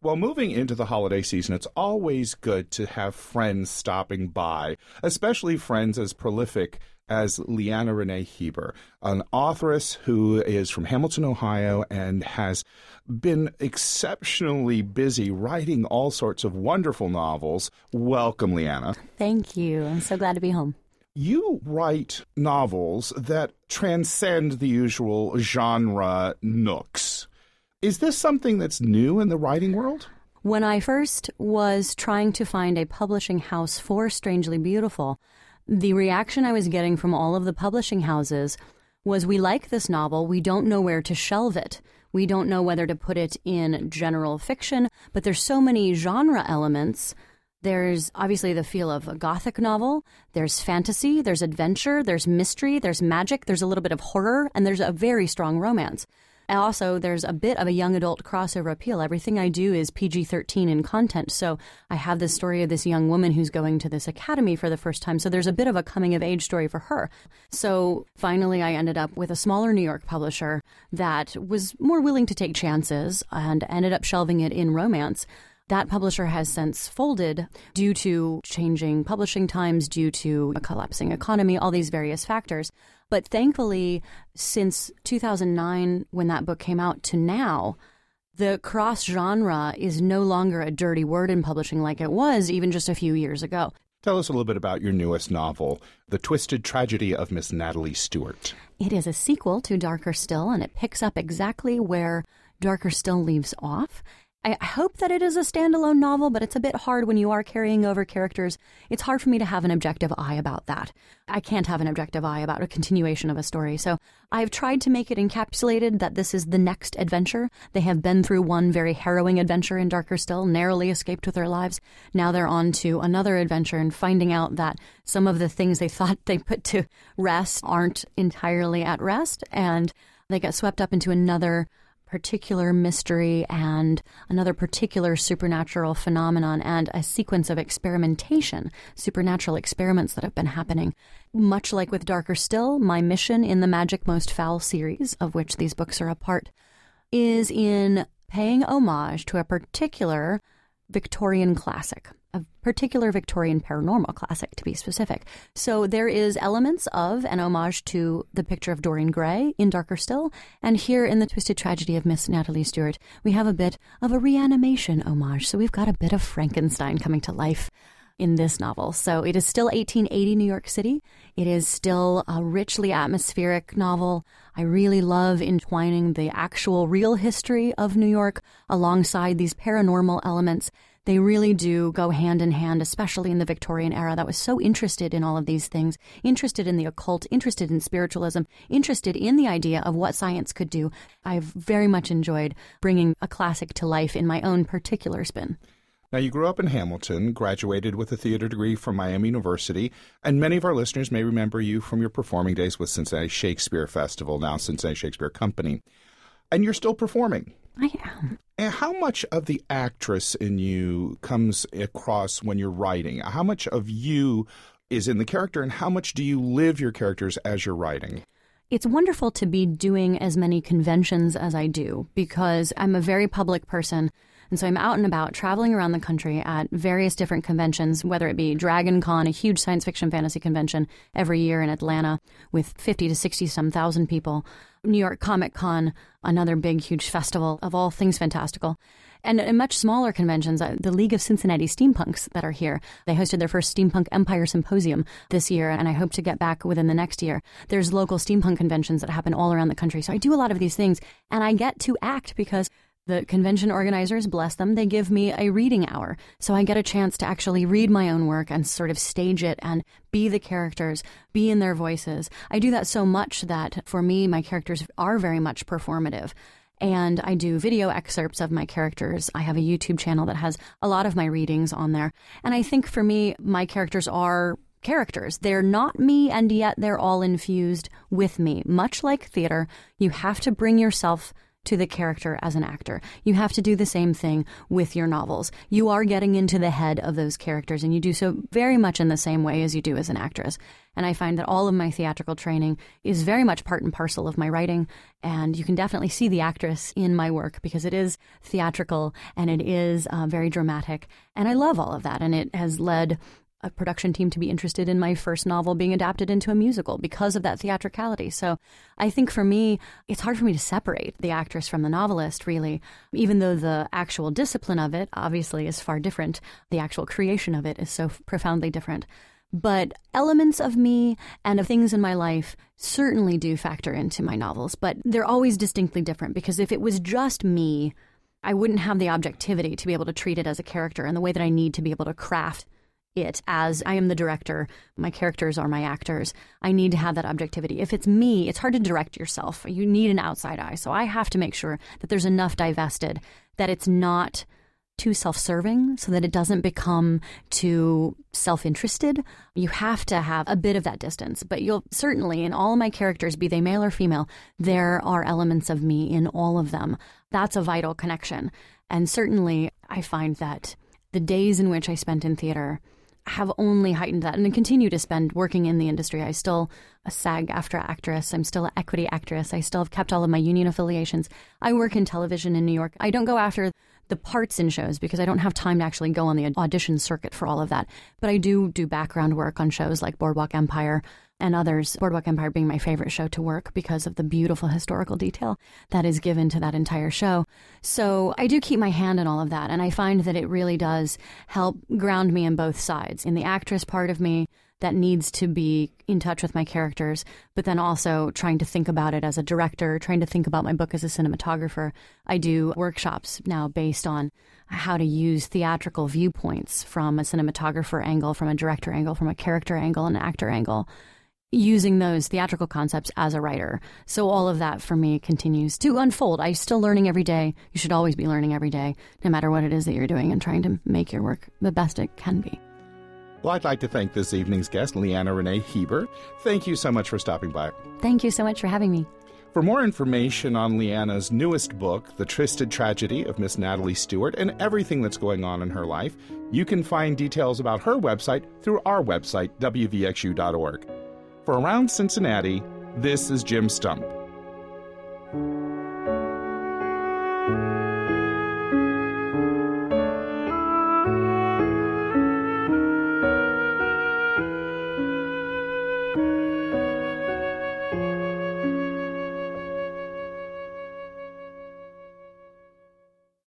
Well, moving into the holiday season, it's always good to have friends stopping by, especially friends as prolific as Leanna Renee Hieber, an authoress who is from Hamilton, Ohio, and has been exceptionally busy writing all sorts of wonderful novels. Welcome, Leanna. Thank you. I'm so glad to be home. You write novels that transcend the usual genre nooks. Is this something that's new in the writing world? When I first was trying to find a publishing house for Strangely Beautiful, the reaction I was getting from all of the publishing houses was, we like this novel, we don't know where to shelve it. We don't know whether to put it in general fiction, but there's so many genre elements. There's obviously the feel of a Gothic novel, there's fantasy, there's adventure, there's mystery, there's magic, there's a little bit of horror, and there's a very strong romance. And also, there's a bit of a young adult crossover appeal. Everything I do is PG-13 in content. So I have this story of this young woman who's going to this academy for the first time. So there's a bit of a coming-of-age story for her. So finally, I ended up with a smaller New York publisher that was more willing to take chances and ended up shelving it in romance. That publisher has since folded due to changing publishing times, due to a collapsing economy, all these various factors. But thankfully, since 2009, when that book came out, to now, the cross-genre is no longer a dirty word in publishing like it was even just a few years ago. Tell us a little bit about your newest novel, The Twisted Tragedy of Miss Natalie Stewart. It is a sequel to Darker Still, and it picks up exactly where Darker Still leaves off. I hope that it is a standalone novel, but it's a bit hard when you are carrying over characters. It's hard for me to have an objective eye about that. I can't have an objective eye about a continuation of a story. So I've tried to make it encapsulated that this is the next adventure. They have been through one very harrowing adventure in Darker Still, narrowly escaped with their lives. Now they're on to another adventure and finding out that some of the things they thought they put to rest aren't entirely at rest, and they get swept up into another particular mystery and another particular supernatural phenomenon and a sequence of experimentation, supernatural experiments that have been happening. Much like with Darker Still, my mission in the Magic Most Foul series, of which these books are a part, is in paying homage to a particular Victorian classic, a particular Victorian paranormal classic, to be specific. So there is elements of an homage to the picture of Dorian Gray in Darker Still, and here in The Twisted Tragedy of Miss Natalie Stewart, we have a bit of a reanimation homage. So we've got a bit of Frankenstein coming to life in this novel. So it is still 1880 New York City. It is still a richly atmospheric novel. I really love entwining the actual real history of New York alongside these paranormal elements. They really do go hand in hand, especially in the Victorian era that was so interested in all of these things, interested in the occult, interested in spiritualism, interested in the idea of what science could do. I've very much enjoyed bringing a classic to life in my own particular spin. Now, you grew up in Hamilton, graduated with a theater degree from Miami University, and many of our listeners may remember you from your performing days with Cincinnati Shakespeare Festival, now Cincinnati Shakespeare Company. And you're still performing. I am. And how much of the actress in you comes across when you're writing? How much of you is in the character, and how much do you live your characters as you're writing? It's wonderful to be doing as many conventions as I do because I'm a very public person. And so I'm out and about traveling around the country at various different conventions, whether it be Dragon Con, a huge science fiction fantasy convention every year in Atlanta with 50 to 60 some thousand people, New York Comic Con, another big, huge festival of all things fantastical. And in much smaller conventions, the League of Cincinnati Steampunks that are here, they hosted their first Steampunk Empire Symposium this year, and I hope to get back within the next year. There's local steampunk conventions that happen all around the country. So I do a lot of these things, and I get to act because the convention organizers, bless them, they give me a reading hour. So I get a chance to actually read my own work and sort of stage it and be the characters, be in their voices. I do that so much that for me, my characters are very much performative. And I do video excerpts of my characters. I have a YouTube channel that has a lot of my readings on there. And I think for me, my characters are characters. They're not me, and yet they're all infused with me. Much like theater, you have to bring yourself to the character as an actor. You have to do the same thing with your novels. You are getting into the head of those characters, and you do so very much in the same way as you do as an actress. And I find that all of my theatrical training is very much part and parcel of my writing, and you can definitely see the actress in my work because it is theatrical and it is very dramatic. And I love all of that, and it has led a production team to be interested in my first novel being adapted into a musical because of that theatricality. So I think for me, it's hard for me to separate the actress from the novelist, really, even though the actual discipline of it obviously is far different. The actual creation of it is so profoundly different. But elements of me and of things in my life certainly do factor into my novels, but they're always distinctly different because if it was just me, I wouldn't have the objectivity to be able to treat it as a character in the way that I need to be able to craft it as I am the director, my characters are my actors. I need to have that objectivity. If it's me, it's hard to direct yourself. You need an outside eye. So I have to make sure that there's enough divested, that it's not too self-serving so that it doesn't become too self-interested. You have to have a bit of that distance. But you'll certainly, in all of my characters, be they male or female, there are elements of me in all of them. That's a vital connection. And certainly I find that the days in which I spent in theater have only heightened that, and I continue to spend working in the industry. I still a SAG-AFTRA actress. I'm still an equity actress. I still have kept all of my union affiliations. I work in television in New York. I don't go after the parts in shows because I don't have time to actually go on the audition circuit for all of that. But I do background work on shows like Boardwalk Empire and others, Boardwalk Empire being my favorite show to work because of the beautiful historical detail that is given to that entire show. So I do keep my hand in all of that, and I find that it really does help ground me in both sides. In the actress part of me that needs to be in touch with my characters, but then also trying to think about it as a director, trying to think about my book as a cinematographer. I do workshops now based on how to use theatrical viewpoints from a cinematographer angle, from a director angle, from a character angle, an actor angle, using those theatrical concepts as a writer. So all of that for me continues to unfold. I'm still learning every day. You should always be learning every day, no matter what it is that you're doing, and trying to make your work the best it can be. Well, I'd like to thank this evening's guest, Leanna Renee Hieber. Thank you so much for stopping by. Thank you so much for having me. For more information on Leanna's newest book, The Twisted Tragedy of Miss Natalie Stewart, and everything that's going on in her life, you can find details about her website through our website, wvxu.org. For Around Cincinnati, this is Jim Stump.